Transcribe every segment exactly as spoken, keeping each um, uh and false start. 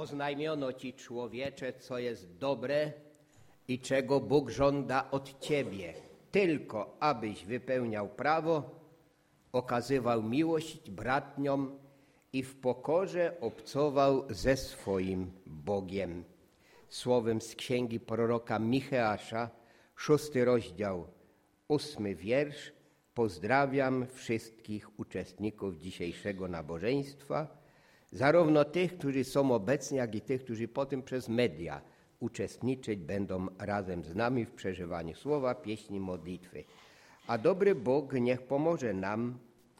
Oznajmiono ci, człowiecze, co jest dobre i czego Bóg żąda od ciebie, tylko abyś wypełniał prawo, okazywał miłość bratniom i w pokorze obcował ze swoim Bogiem. Słowem z księgi proroka Micheasza, szósty rozdział, ósmy wiersz. Pozdrawiam wszystkich uczestników dzisiejszego nabożeństwa, zarówno tych, którzy są obecni, jak i tych, którzy potem przez media uczestniczyć będą razem z nami w przeżywaniu słowa, pieśni, modlitwy. A dobry Bóg niech pomoże nam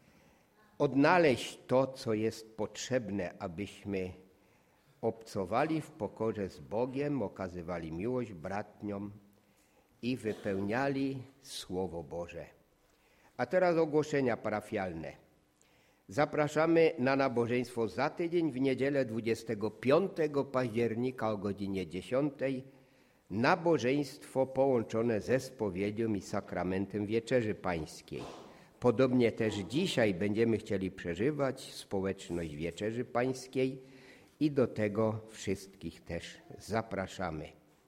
odnaleźć to, co jest potrzebne, abyśmy obcowali w pokorze z Bogiem, okazywali miłość bratniom i wypełniali Słowo Boże. A teraz ogłoszenia parafialne. Zapraszamy na nabożeństwo za tydzień w niedzielę dwudziestego piątego października o godzinie dziesiątej. Nabożeństwo połączone ze spowiedzią i sakramentem Wieczerzy Pańskiej. Podobnie też dzisiaj będziemy chcieli przeżywać społeczność Wieczerzy Pańskiej i do tego wszystkich też zapraszamy.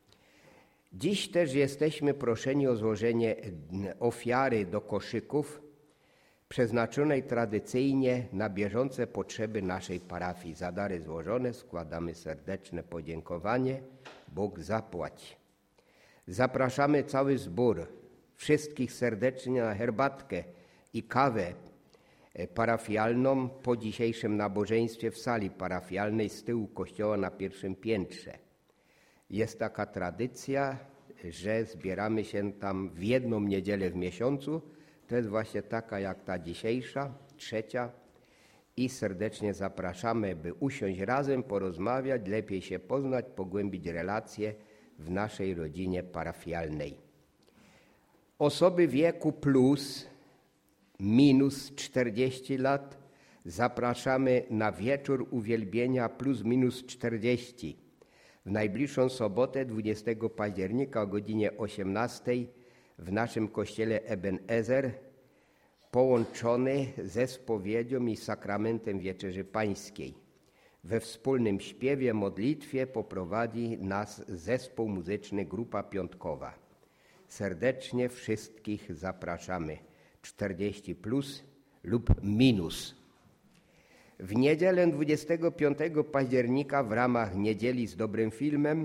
Dziś też jesteśmy proszeni o złożenie ofiary do koszyków przeznaczonej tradycyjnie na bieżące potrzeby naszej parafii. Za dary złożone składamy serdeczne podziękowanie. Bóg zapłać. Zapraszamy cały zbór, wszystkich serdecznie na herbatkę i kawę parafialną po dzisiejszym nabożeństwie w sali parafialnej z tyłu kościoła na pierwszym piętrze. Jest taka tradycja, że zbieramy się tam w jedną niedzielę w miesiącu. To jest właśnie taka jak ta dzisiejsza, trzecia. I serdecznie zapraszamy, by usiąść razem, porozmawiać, lepiej się poznać, pogłębić relacje w naszej rodzinie parafialnej. Osoby wieku plus, minus czterdzieści lat zapraszamy na wieczór uwielbienia plus minus czterdzieści. W najbliższą sobotę, dwudziestego października o godzinie osiemnastej w naszym kościele Eben Ezer, połączony ze spowiedzią i sakramentem Wieczerzy Pańskiej. We wspólnym śpiewie, modlitwie poprowadzi nas zespół muzyczny Grupa Piątkowa. Serdecznie wszystkich zapraszamy, czterdzieści plus lub minus. W niedzielę dwudziestego piątego października w ramach Niedzieli z dobrym filmem,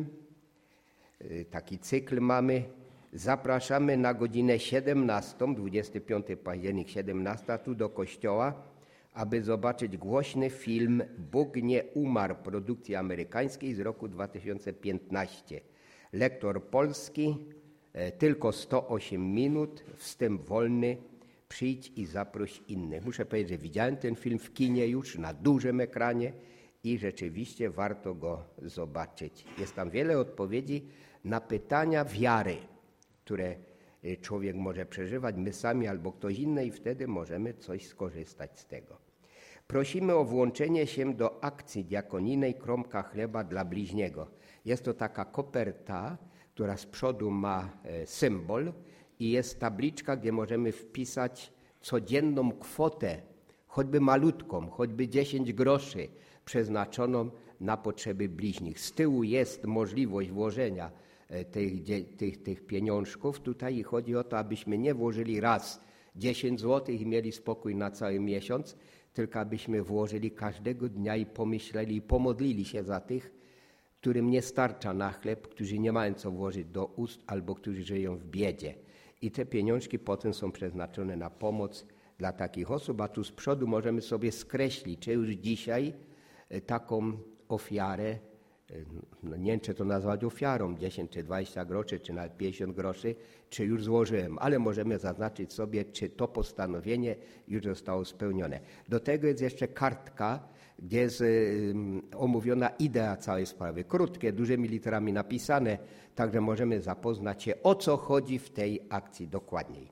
taki cykl mamy, zapraszamy na godzinę siedemnastą, dwudziestego piątego października siedemnasta, tu do kościoła, aby zobaczyć głośny film Bóg nie umarł, produkcji amerykańskiej z roku dwa tysiące piętnastego. Lektor polski, tylko sto osiem minut, wstęp wolny. Przyjdź i zaproś innych. Muszę powiedzieć, że widziałem ten film w kinie już na dużym ekranie i rzeczywiście warto go zobaczyć. Jest tam wiele odpowiedzi na pytania wiary, które człowiek może przeżywać, my sami albo ktoś inny, i wtedy możemy coś skorzystać z tego. Prosimy o włączenie się do akcji diakonijnej Kromka chleba dla bliźniego. Jest to taka koperta, która z przodu ma symbol i jest tabliczka, gdzie możemy wpisać codzienną kwotę, choćby malutką, choćby dziesięć groszy, przeznaczoną na potrzeby bliźnich. Z tyłu jest możliwość włożenia tych, tych, tych pieniążków tutaj i chodzi o to, abyśmy nie włożyli raz dziesięć złotych i mieli spokój na cały miesiąc, tylko abyśmy włożyli każdego dnia i pomyśleli i pomodlili się za tych, którym nie starcza na chleb, którzy nie mają co włożyć do ust albo którzy żyją w biedzie. I te pieniążki potem są przeznaczone na pomoc dla takich osób, a tu z przodu możemy sobie skreślić, czy już dzisiaj taką ofiarę, no nie wiem, czy to nazwać ofiarą, dziesięć czy dwadzieścia groszy, czy nawet pięćdziesiąt groszy, czy już złożyłem, ale możemy zaznaczyć sobie, czy to postanowienie już zostało spełnione. Do tego jest jeszcze kartka, gdzie jest omówiona idea całej sprawy. Krótkie, dużymi literami napisane, także możemy zapoznać się, o co chodzi w tej akcji dokładniej.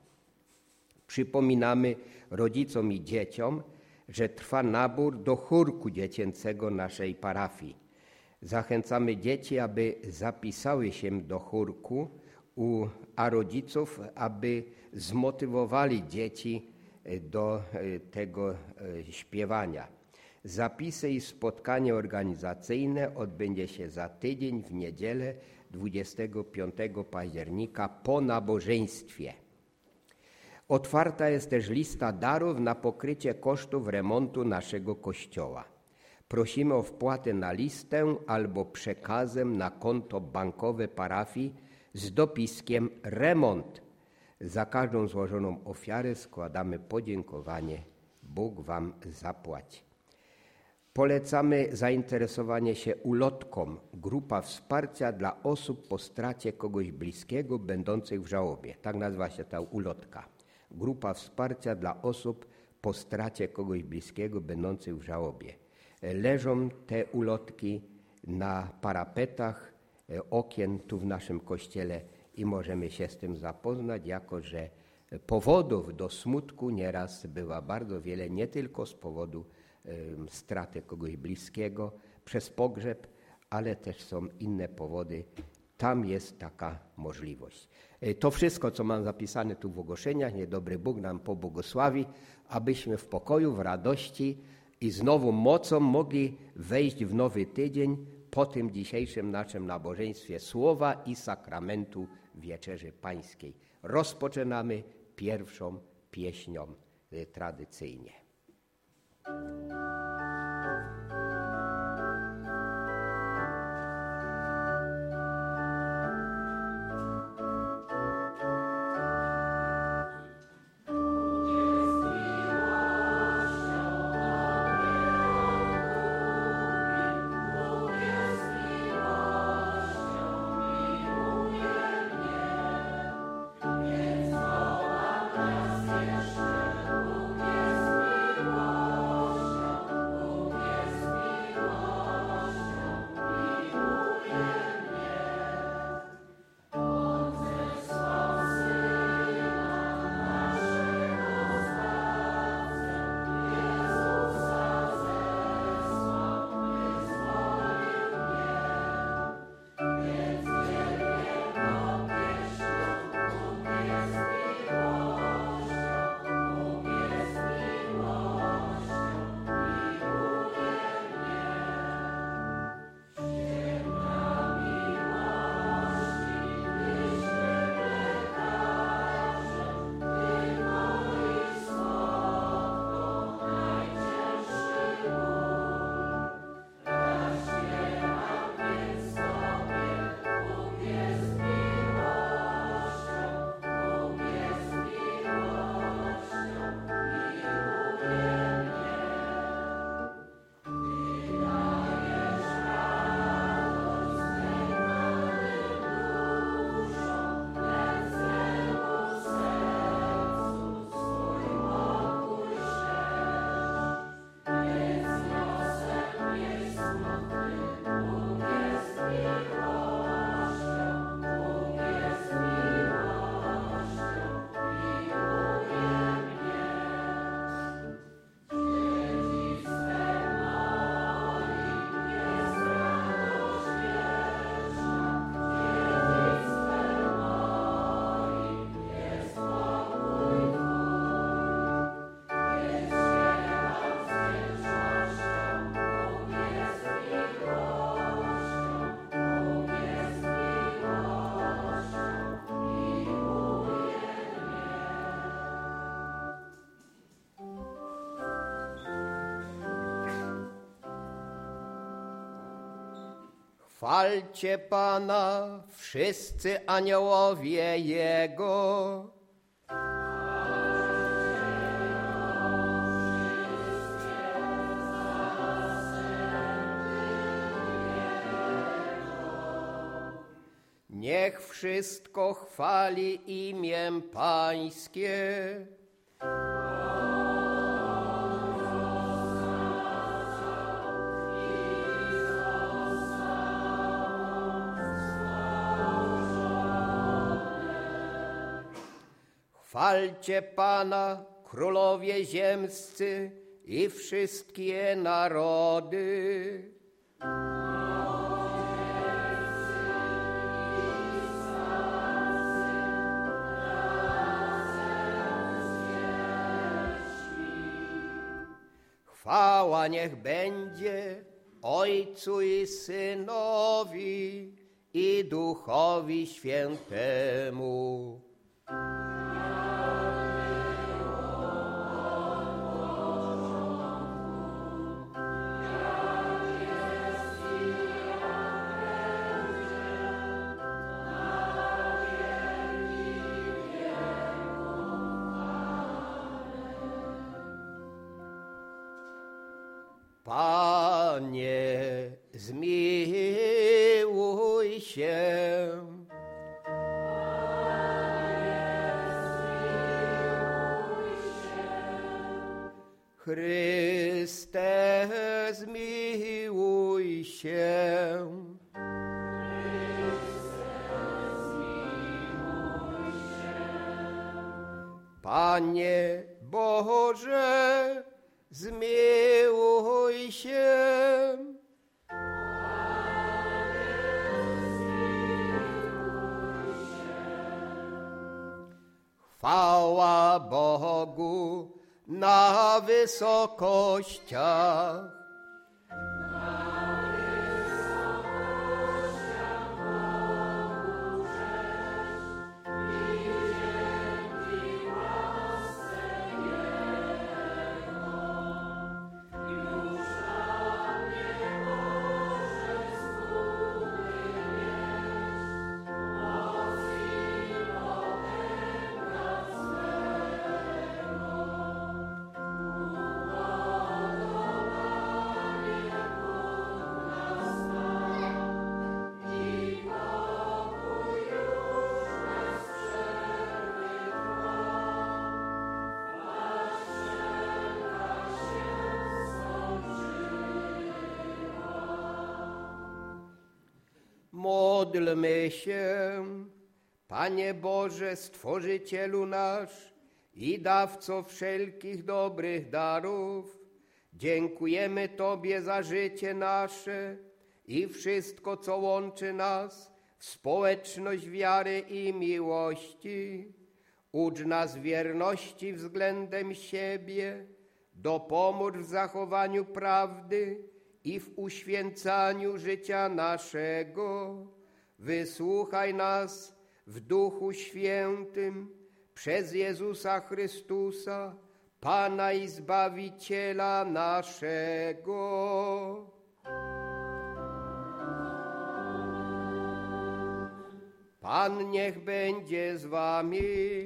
Przypominamy rodzicom i dzieciom, że trwa nabór do chórku dziecięcego naszej parafii. Zachęcamy dzieci, aby zapisały się do chórku, a rodziców, aby zmotywowali dzieci do tego śpiewania. Zapisy i spotkanie organizacyjne odbędzie się za tydzień w niedzielę dwudziestego piątego października po nabożeństwie. Otwarta jest też lista darów na pokrycie kosztów remontu naszego kościoła. Prosimy o wpłatę na listę albo przekazem na konto bankowe parafii z dopiskiem remont. Za każdą złożoną ofiarę składamy podziękowanie. Bóg wam zapłaci. Polecamy zainteresowanie się ulotką. Grupa wsparcia dla osób po stracie kogoś bliskiego będących w żałobie. Tak nazywa się ta ulotka. Grupa wsparcia dla osób po stracie kogoś bliskiego będących w żałobie. Leżą te ulotki na parapetach okien tu w naszym kościele i możemy się z tym zapoznać, jako że powodów do smutku nieraz bywa bardzo wiele, nie tylko z powodu um, straty kogoś bliskiego przez pogrzeb, ale też są inne powody. Tam jest taka możliwość. To wszystko, co mam zapisane tu w ogłoszeniach, niech dobry Bóg nam pobłogosławi, abyśmy w pokoju, w radości i z nową mocą mogli wejść w nowy tydzień po tym dzisiejszym naszym nabożeństwie Słowa i sakramentu Wieczerzy Pańskiej. Rozpoczynamy pierwszą pieśnią y, tradycyjnie. Chwalcie Pana, wszyscy aniołowie Jego. Niech wszystko chwali imię Pańskie. Chwalcie Pana, królowie ziemscy i wszystkie narody. Chwała niech będzie Ojcu i Synowi i Duchowi Świętemu. Panie, zmiłuj się. Chryste, zmiłuj się. Panie Boże, zmiłuj się. Chwała Bogu na wysokościach. Módlmy się. Panie Boże, Stworzycielu nasz i Dawco wszelkich dobrych darów, dziękujemy Tobie za życie nasze i wszystko, co łączy nas w społeczność wiary i miłości. Ucz nas wierności względem siebie, dopomóż w zachowaniu prawdy i w uświęcaniu życia naszego. Wysłuchaj nas w Duchu Świętym przez Jezusa Chrystusa, Pana i Zbawiciela naszego. Pan niech będzie z wami.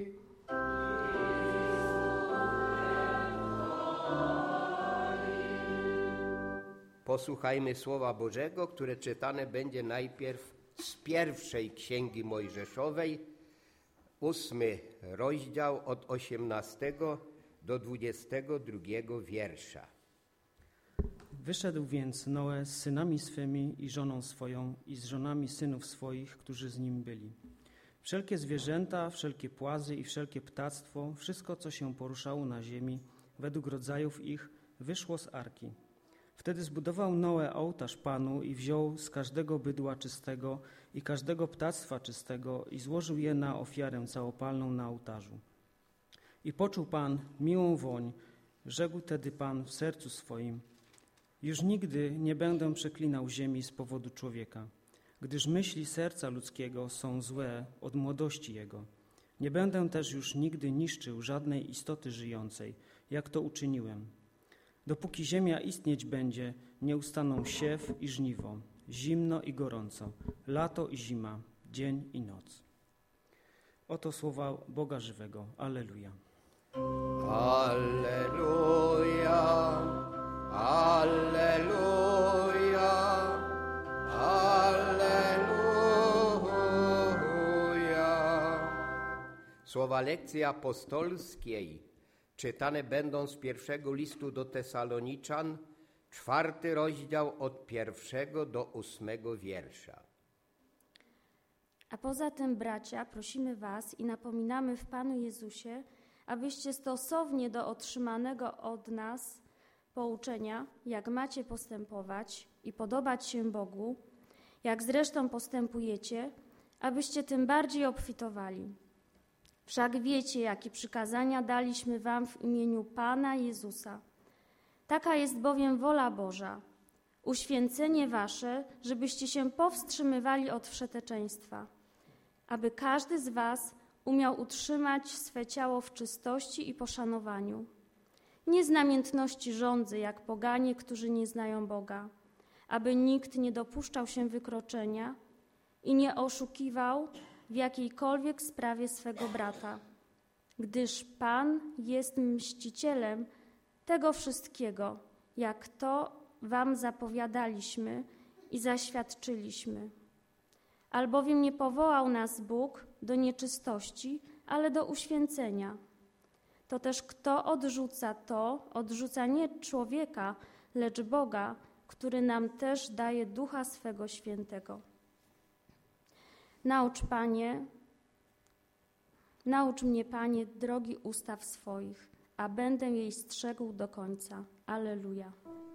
Posłuchajmy Słowa Bożego, które czytane będzie najpierw z pierwszej Księgi Mojżeszowej, ósmy rozdział od osiemnastego do dwudziestego drugiego wiersza. Wyszedł więc Noe z synami swymi i żoną swoją i z żonami synów swoich, którzy z nim byli. Wszelkie zwierzęta, wszelkie płazy i wszelkie ptactwo, wszystko, co się poruszało na ziemi, według rodzajów ich, wyszło z arki. Wtedy zbudował Noe ołtarz Panu i wziął z każdego bydła czystego i każdego ptactwa czystego i złożył je na ofiarę całopalną na ołtarzu. I poczuł Pan miłą woń, rzekł tedy Pan w sercu swoim: już nigdy nie będę przeklinał ziemi z powodu człowieka, gdyż myśli serca ludzkiego są złe od młodości jego. Nie będę też już nigdy niszczył żadnej istoty żyjącej, jak to uczyniłem. Dopóki ziemia istnieć będzie, nie ustaną siew i żniwo, zimno i gorąco, lato i zima, dzień i noc. Oto słowa Boga żywego. Alleluja. Alleluja, alleluja, alleluja. Słowa lekcji apostolskiej czytane będą z pierwszego listu do Tesaloniczan, czwarty rozdział od pierwszego do ósmego wiersza. A poza tym, bracia, prosimy was i napominamy w Panu Jezusie, abyście stosownie do otrzymanego od nas pouczenia, jak macie postępować i podobać się Bogu, jak zresztą postępujecie, abyście tym bardziej obfitowali. Wszak wiecie, jakie przykazania daliśmy wam w imieniu Pana Jezusa. Taka jest bowiem wola Boża, uświęcenie wasze, żebyście się powstrzymywali od wszeteczeństwa, aby każdy z was umiał utrzymać swe ciało w czystości i poszanowaniu. Nie z namiętności żądzy, jak poganie, którzy nie znają Boga, aby nikt nie dopuszczał się wykroczenia i nie oszukiwał w jakiejkolwiek sprawie swego brata, gdyż Pan jest mścicielem tego wszystkiego, jak to wam zapowiadaliśmy i zaświadczyliśmy. Albowiem nie powołał nas Bóg do nieczystości, ale do uświęcenia. To też kto odrzuca to, odrzuca nie człowieka, lecz Boga, który nam też daje Ducha swego Świętego. Naucz, Panie, naucz mnie, Panie, drogi ustaw swoich, a będę jej strzegł do końca. Alleluja.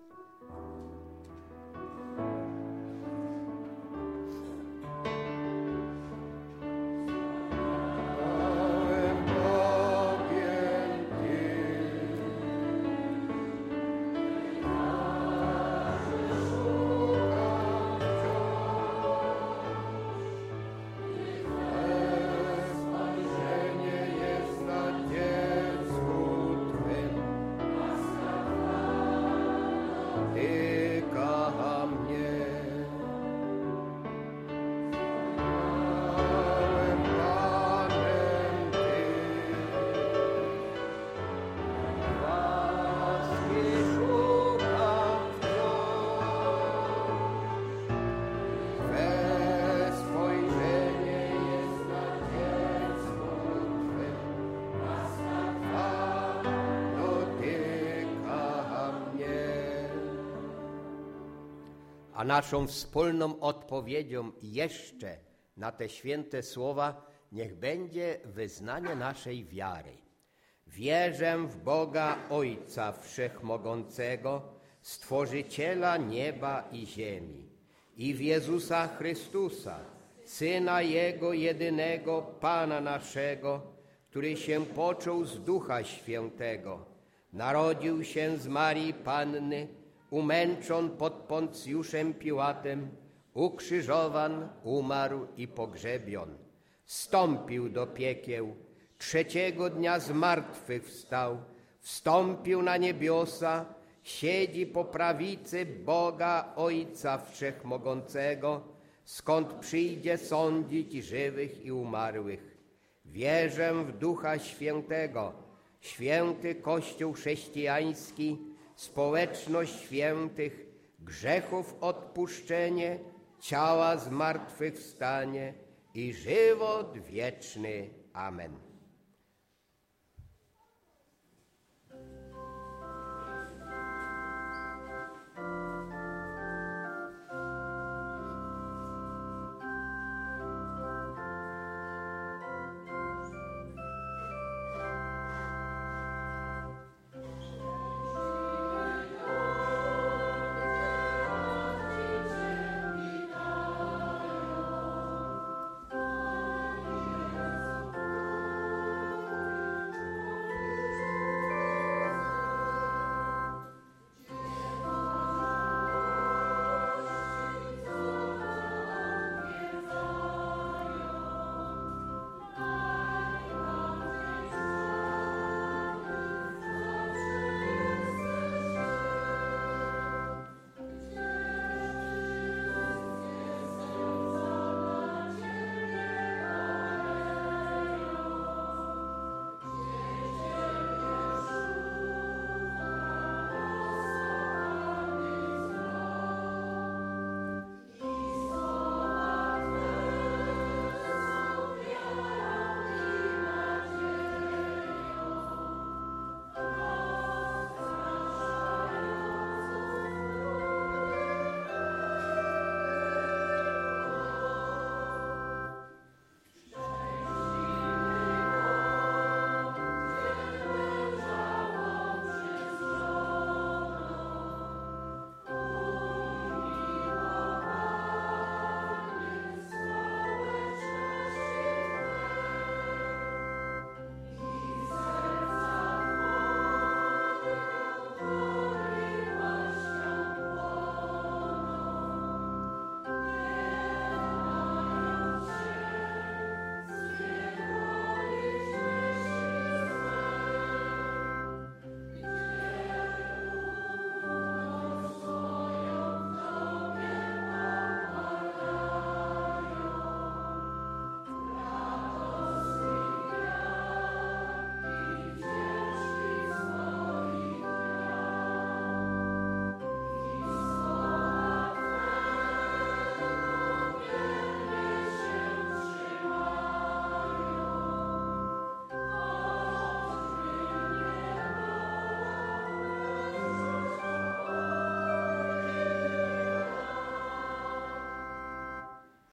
A naszą wspólną odpowiedzią jeszcze na te święte słowa niech będzie wyznanie naszej wiary. Wierzę w Boga Ojca Wszechmogącego, Stworzyciela nieba i ziemi, i w Jezusa Chrystusa, Syna Jego jedynego, Pana naszego, który się począł z Ducha Świętego, narodził się z Marii Panny, umęczon pod Poncjuszem Piłatem, ukrzyżowan, umarł i pogrzebion. Wstąpił do piekieł, trzeciego dnia z martwych wstał, wstąpił na niebiosa, siedzi po prawicy Boga Ojca Wszechmogącego, skąd przyjdzie sądzić żywych i umarłych. Wierzę w Ducha Świętego, święty Kościół chrześcijański, społeczność świętych, grzechów odpuszczenie, ciała zmartwychwstanie i żywot wieczny. Amen.